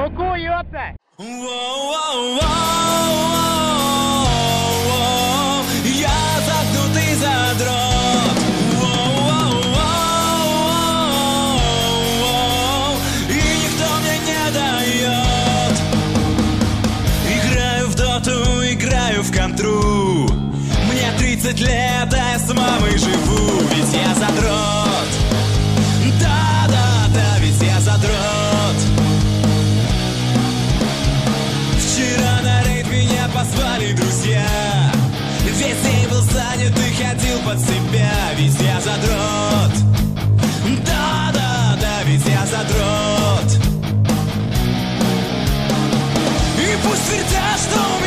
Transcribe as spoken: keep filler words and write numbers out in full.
Руку, ёпта! Я заткнутый задрот, и никто мне не дает. Играю в доту, играю в контру. Мне тридцать лет, а я с мамой живу. Ведь я задрот. Да-да-да, ведь я задрот. Вчера на рейд меня позвали друзья. Весь день был занят и ходил под себя. Ведь я задрот. Да-да-да, ведь я задрот. И пусть твердят, что